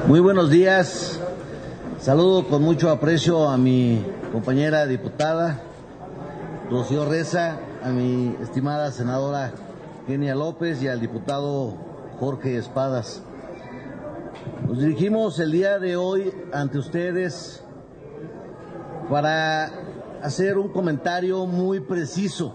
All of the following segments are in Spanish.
Muy buenos días. Saludo con mucho aprecio a mi compañera diputada Rocío Reza, a mi estimada senadora Kenia López y al diputado Jorge Espadas. Nos dirigimos el día de hoy ante ustedes para hacer un comentario muy preciso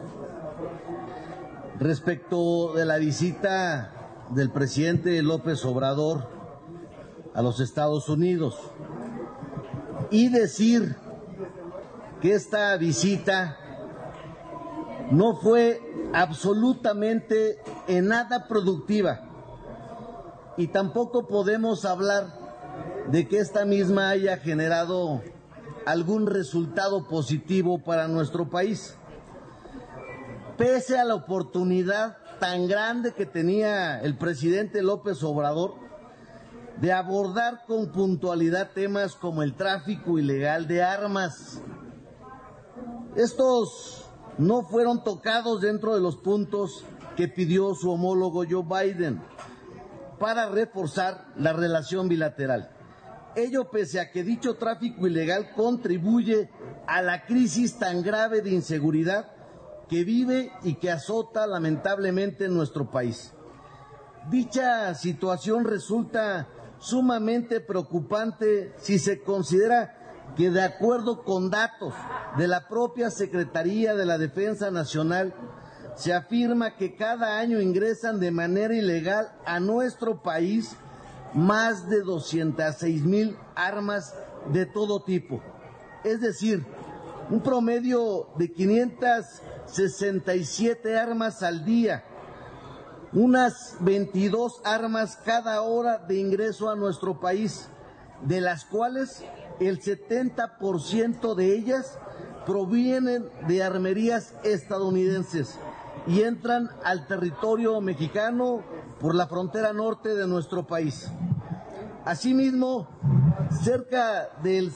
respecto de la visita del presidente López Obrador a los Estados Unidos y decir que esta visita no fue absolutamente en nada productiva y tampoco podemos hablar de que esta misma haya generado algún resultado positivo para nuestro país. Pese a la oportunidad tan grande que tenía el presidente López Obrador de abordar con puntualidad temas como el tráfico ilegal de armas, estos no fueron tocados dentro de los puntos que pidió su homólogo Joe Biden para reforzar la relación bilateral. Ello pese a que dicho tráfico ilegal contribuye a la crisis tan grave de inseguridad que vive y que azota lamentablemente en nuestro país. Dicha situación resulta sumamente preocupante si se considera que, de acuerdo con datos de la propia Secretaría de la Defensa Nacional, se afirma que cada año ingresan de manera ilegal a nuestro país más de 206,000 armas de todo tipo. Es decir, un promedio de 567 armas al día, unas 22 armas cada hora de ingreso a nuestro país, de las cuales el 70% de ellas provienen de armerías estadounidenses y entran al territorio mexicano por la frontera norte de nuestro país. Asimismo, cerca del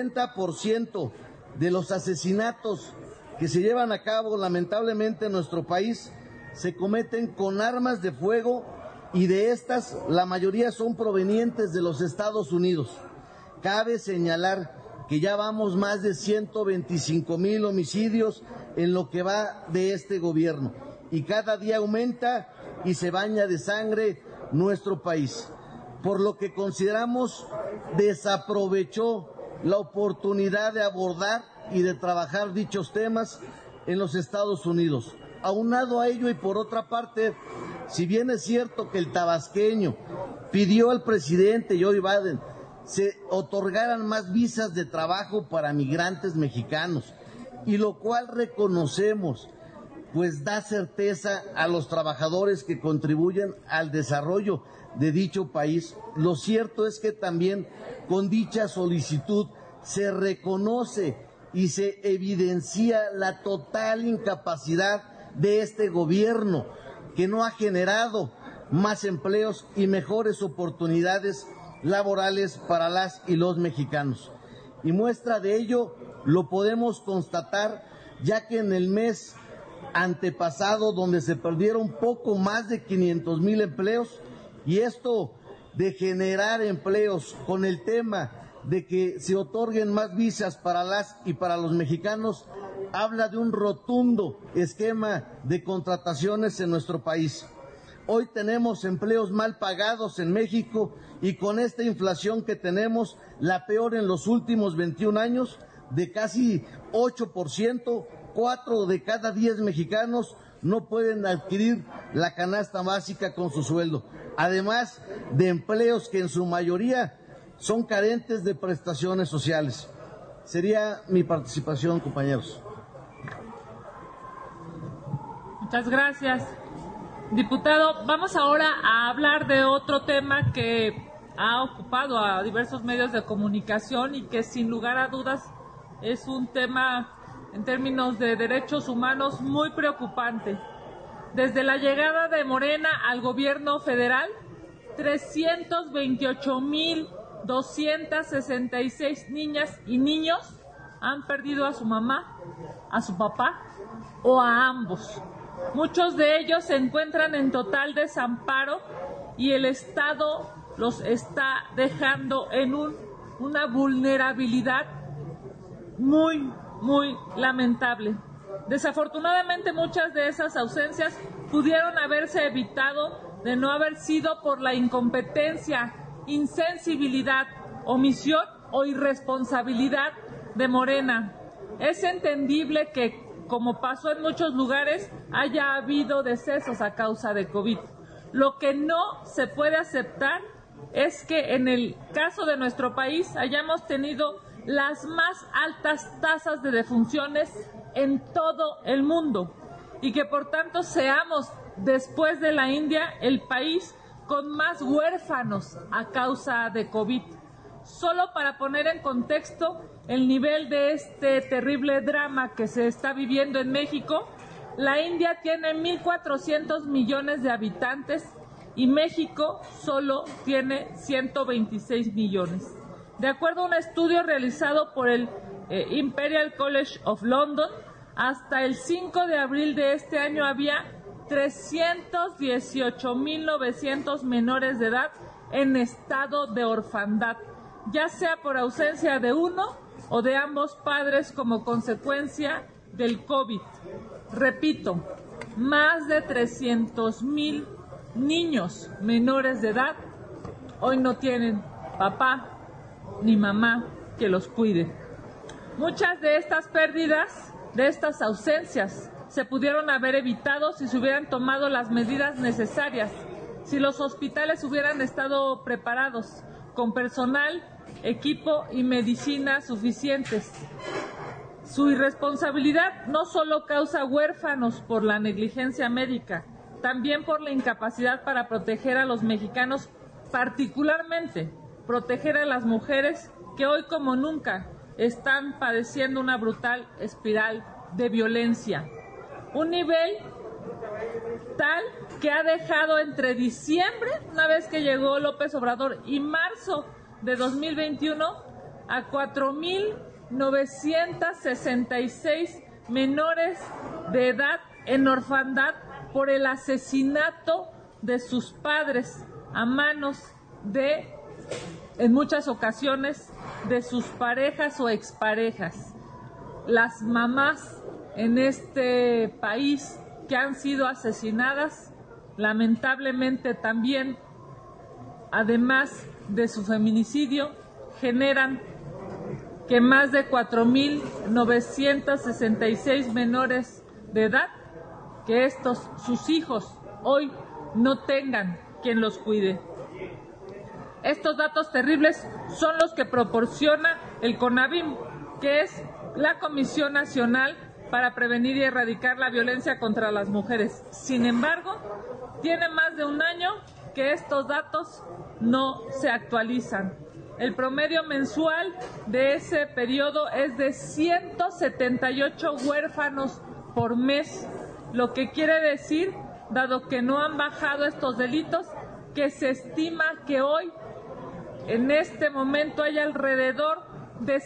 70% de los asesinatos que se llevan a cabo lamentablemente en nuestro país se cometen con armas de fuego y de estas la mayoría son provenientes de los Estados Unidos. Cabe señalar que ya vamos más de 125,000 homicidios en lo que va de este gobierno y cada día aumenta y se baña de sangre nuestro país, por lo que consideramos desaprovechó la oportunidad de abordar y de trabajar dichos temas en los Estados Unidos. Aunado a ello y por otra parte, si bien es cierto que el tabasqueño pidió al presidente Joe Biden se otorgaran más visas de trabajo para migrantes mexicanos, y lo cual reconocemos, pues da certeza a los trabajadores que contribuyen al desarrollo de dicho país. Lo cierto es que también con dicha solicitud se reconoce y se evidencia la total incapacidad de este gobierno, que no ha generado más empleos y mejores oportunidades laborales para las y los mexicanos. Y muestra de ello lo podemos constatar, ya que en el mes antepasado, donde se perdieron poco más de 500,000 empleos, y esto de generar empleos con el tema de que se otorguen más visas para las y para los mexicanos, habla de un rotundo esquema de contrataciones en nuestro país. Hoy tenemos empleos mal pagados en México y con esta inflación que tenemos, la peor en los últimos 21 años, de casi 8%, 4 de cada 10 mexicanos no pueden adquirir la canasta básica con su sueldo, además de empleos que en su mayoría son carentes de prestaciones sociales. Sería mi participación, compañeros. Muchas gracias. Diputado, vamos ahora a hablar de otro tema que ha ocupado a diversos medios de comunicación y que sin lugar a dudas es un tema en términos de derechos humanos muy preocupante. Desde la llegada de Morena al gobierno federal, 328,266 niñas y niños han perdido a su mamá, a su papá o a ambos. Muchos de ellos se encuentran en total desamparo y el Estado los está dejando en una vulnerabilidad muy, muy lamentable. Desafortunadamente, muchas de esas ausencias pudieron haberse evitado de no haber sido por la incompetencia, insensibilidad, omisión o irresponsabilidad de Morena. Es entendible que, como pasó en muchos lugares, haya habido decesos a causa de COVID. Lo que no se puede aceptar es que en el caso de nuestro país hayamos tenido las más altas tasas de defunciones en todo el mundo y que por tanto seamos, después de la India, el país con más huérfanos a causa de COVID. Solo para poner en contexto el nivel de este terrible drama que se está viviendo en México, la India tiene 1.400 millones de habitantes y México solo tiene 126 millones. De acuerdo a un estudio realizado por el Imperial College of London, hasta el 5 de abril de este año había 318.900 menores de edad en estado de orfandad, ya sea por ausencia de uno o de ambos padres como consecuencia del COVID. Repito, más de 300.000 niños menores de edad hoy no tienen papá ni mamá que los cuide. Muchas de estas pérdidas, de estas ausencias, se pudieron haber evitado si se hubieran tomado las medidas necesarias, si los hospitales hubieran estado preparados con personal, equipo y medicina suficientes. Su irresponsabilidad no solo causa huérfanos por la negligencia médica, también por la incapacidad para proteger a los mexicanos, particularmente proteger a las mujeres que hoy como nunca están padeciendo una brutal espiral de violencia. Un nivel tal que ha dejado entre diciembre, una vez que llegó López Obrador, y marzo de 2021 a 4.966 menores de edad en orfandad por el asesinato de sus padres a manos de, en muchas ocasiones, de sus parejas o exparejas. Las mamás en este país que han sido asesinadas, lamentablemente también, además de su feminicidio, generan que más de 4.966 menores de edad, que sus hijos, hoy no tengan quien los cuide. Estos datos terribles son los que proporciona el CONAVIM, que es la Comisión Nacional para Prevenir y Erradicar la Violencia contra las Mujeres. Sin embargo, tiene más de un año que estos datos no se actualizan. El promedio mensual de ese periodo es de 178 huérfanos por mes, lo que quiere decir, dado que no han bajado estos delitos, que se estima que hoy, en este momento, hay alrededor de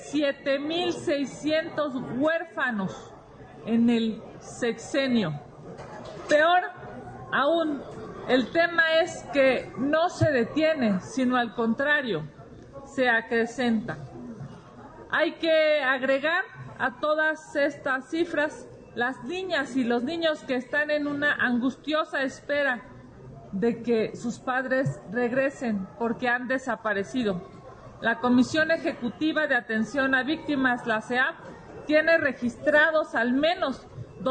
7.600 huérfanos en el sexenio. Peor aún, el tema es que no se detiene, sino al contrario, se acrecenta. Hay que agregar a todas estas cifras las niñas y los niños que están en una angustiosa espera de que sus padres regresen porque han desaparecido. La Comisión Ejecutiva de Atención a Víctimas, la CEAV, tiene registrados al menos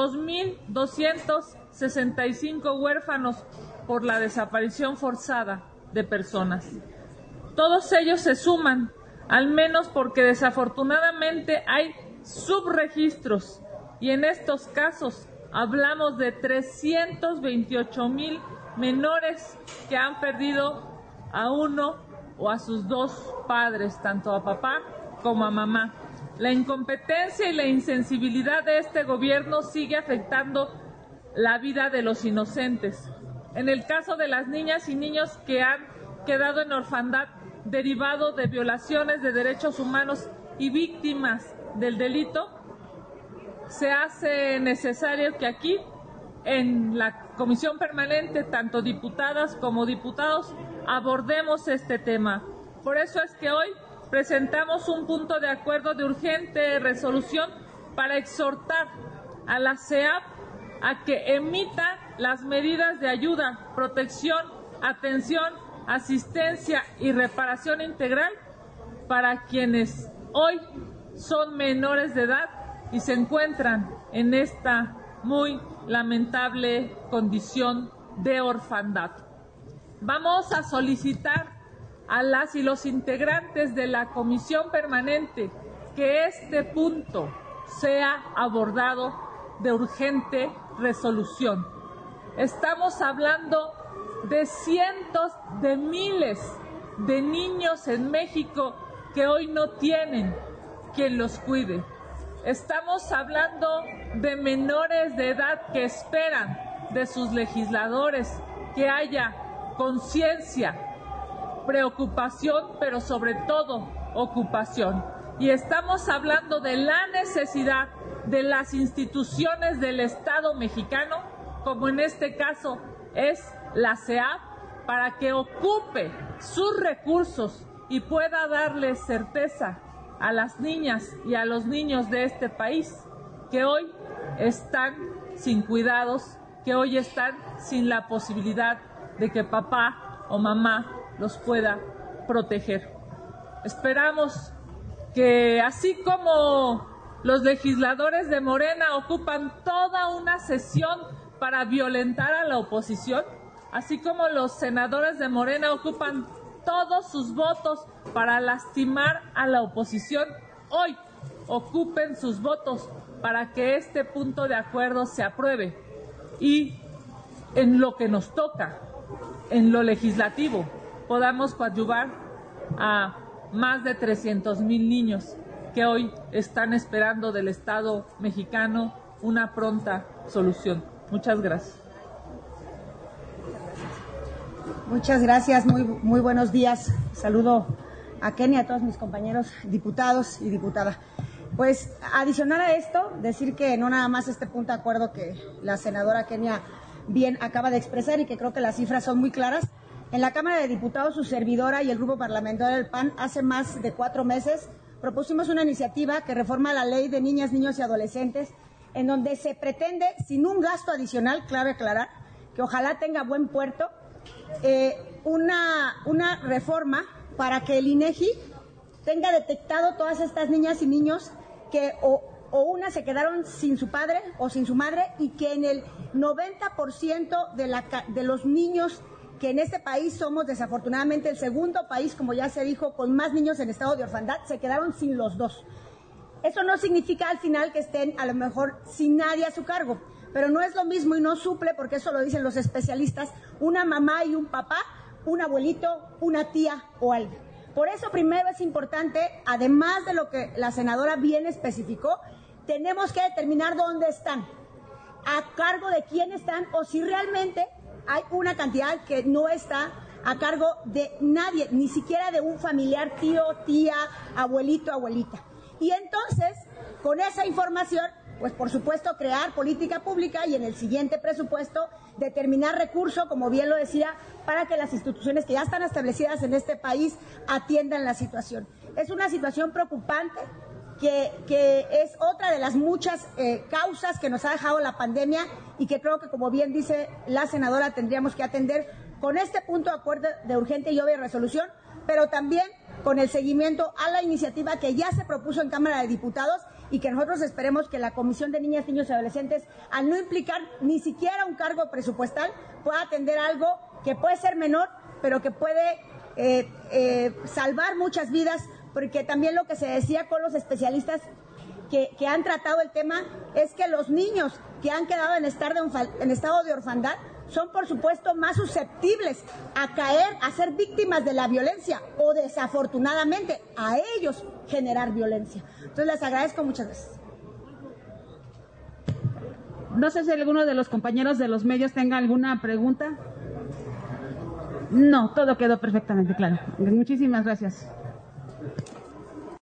2.265 huérfanos por la desaparición forzada de personas. Todos ellos se suman, al menos porque desafortunadamente hay subregistros, y en estos casos hablamos de 328,000 menores que han perdido a uno o a sus dos padres, tanto a papá como a mamá. La incompetencia y la insensibilidad de este gobierno sigue afectando la vida de los inocentes. En el caso de las niñas y niños que han quedado en orfandad derivado de violaciones de derechos humanos y víctimas del delito, se hace necesario que aquí, en la Comisión Permanente, tanto diputadas como diputados, abordemos este tema. Por eso es que hoy presentamos un punto de acuerdo de urgente resolución para exhortar a la SEAP a que emita las medidas de ayuda, protección, atención, asistencia y reparación integral para quienes hoy son menores de edad y se encuentran en esta muy lamentable condición de orfandad. Vamos a solicitar a las y los integrantes de la Comisión Permanente que este punto sea abordado de urgente resolución. Estamos hablando de cientos de miles de niños en México que hoy no tienen quien los cuide. Estamos hablando de menores de edad que esperan de sus legisladores que haya conciencia, preocupación, pero sobre todo ocupación. Y estamos hablando de la necesidad de las instituciones del Estado mexicano, como en este caso es la SEAP, para que ocupe sus recursos y pueda darle certeza a las niñas y a los niños de este país que hoy están sin cuidados, que hoy están sin la posibilidad de que papá o mamá los pueda proteger. Esperamos que así como los legisladores de Morena ocupan toda una sesión para violentar a la oposición, así como los senadores de Morena ocupan todos sus votos para lastimar a la oposición, hoy ocupen sus votos para que este punto de acuerdo se apruebe y en lo que nos toca, en lo legislativo, podamos coadyuvar a más de 300,000 niños que hoy están esperando del Estado mexicano una pronta solución. Muchas gracias. Muchas gracias, muy buenos días. Saludo a Kenia, a todos mis compañeros diputados y diputadas. Pues adicional a esto, decir que no nada más este punto de acuerdo que la senadora Kenia bien acaba de expresar y que creo que las cifras son muy claras. En la Cámara de Diputados, su servidora y el Grupo Parlamentario del PAN hace más de 4 meses propusimos una iniciativa que reforma la Ley de Niñas, Niños y Adolescentes, en donde se pretende, sin un gasto adicional, clave aclarar, que ojalá tenga buen puerto, una reforma para que el INEGI tenga detectado todas estas niñas y niños que o unas se quedaron sin su padre o sin su madre y que en el 90% de los niños que en este país somos desafortunadamente el segundo país, como ya se dijo, con más niños en estado de orfandad, se quedaron sin los dos. Eso no significa al final que estén a lo mejor sin nadie a su cargo, pero no es lo mismo y no suple, porque eso lo dicen los especialistas, una mamá y un papá, un abuelito, una tía o alguien. Por eso primero es importante, además de lo que la senadora bien especificó, tenemos que determinar dónde están, a cargo de quién están o si realmente hay una cantidad que no está a cargo de nadie, ni siquiera de un familiar, tío, tía, abuelito, abuelita. Y entonces, con esa información, pues por supuesto crear política pública y en el siguiente presupuesto determinar recursos, como bien lo decía, para que las instituciones que ya están establecidas en este país atiendan la situación. Es una situación preocupante que es otra de las muchas causas que nos ha dejado la pandemia y que creo que, como bien dice la senadora, tendríamos que atender con este punto de acuerdo de urgente y obvia resolución, pero también con el seguimiento a la iniciativa que ya se propuso en Cámara de Diputados y que nosotros esperemos que la Comisión de Niñas, Niños y Adolescentes, al no implicar ni siquiera un cargo presupuestal, pueda atender algo que puede ser menor, pero que puede salvar muchas vidas, porque también lo que se decía con los especialistas que han tratado el tema es que los niños que han quedado en estado de orfandad son, por supuesto, más susceptibles a caer, a ser víctimas de la violencia o, desafortunadamente, a ellos generar violencia. Entonces, les agradezco muchas veces. No sé si alguno de los compañeros de los medios tenga alguna pregunta. No, todo quedó perfectamente claro. Muchísimas gracias.